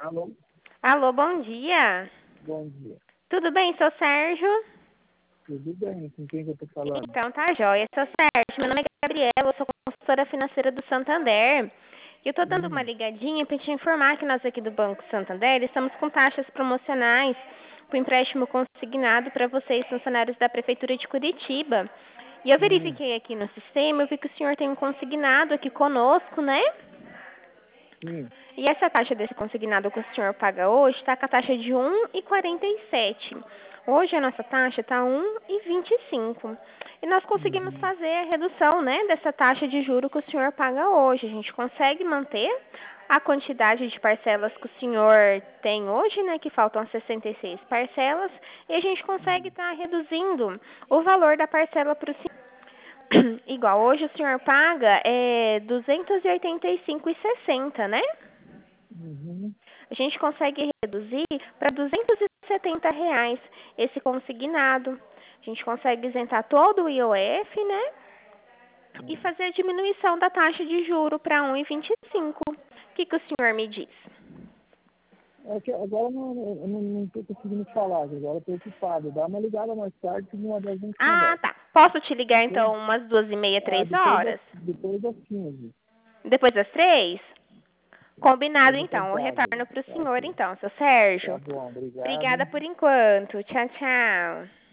Alô, Alô, bom dia. bom dia. Tudo bem, seu Sérgio? Tudo bem? Com quem que eu tô falando? Então, tá jóia. Seu Sérgio, meu nome é Gabriela, eu sou consultora financeira do Santander. E eu tô dando uma Hum, ligadinha para te informar que nós aqui do Banco Santander estamos com taxas promocionais para empréstimo consignado para vocês, funcionários da Prefeitura de Curitiba. E eu hum, verifiquei aqui no sistema, eu vi que o senhor tem um consignado aqui conosco, né? sim. E essa taxa desse consignado que o senhor paga hoje está com a taxa de 1,47. Hoje a nossa taxa está 1,25. E nós conseguimos Uhum, fazer a redução, né, dessa taxa de juro que o senhor paga hoje. A gente consegue manter a quantidade de parcelas que o senhor tem hoje, né, que faltam 66 parcelas, e a gente consegue uhum, estar reduzindo o valor da parcela para o senhor. Igual hoje o senhor paga 285,60, né? uhum. A gente consegue reduzir para R$ 270 esse consignado. A gente consegue isentar todo o IOF, né? E fazer a diminuição da taxa de juro para 1,25. O que o senhor me diz? É que agora eu não tô conseguindo falar, agora eu tô ocupado. Dá uma ligada mais tarde que uma das gente Ah, conversa, tá. Posso te ligar ok? então umas 2h30, Ah, 3h? depois das 15. Depois das 3? Combinado Depois então. Eu tarde. retorno para o Tá senhor ok. então, seu Tá Sérgio. bom, Obrigada obrigado. por enquanto. Tchau, tchau.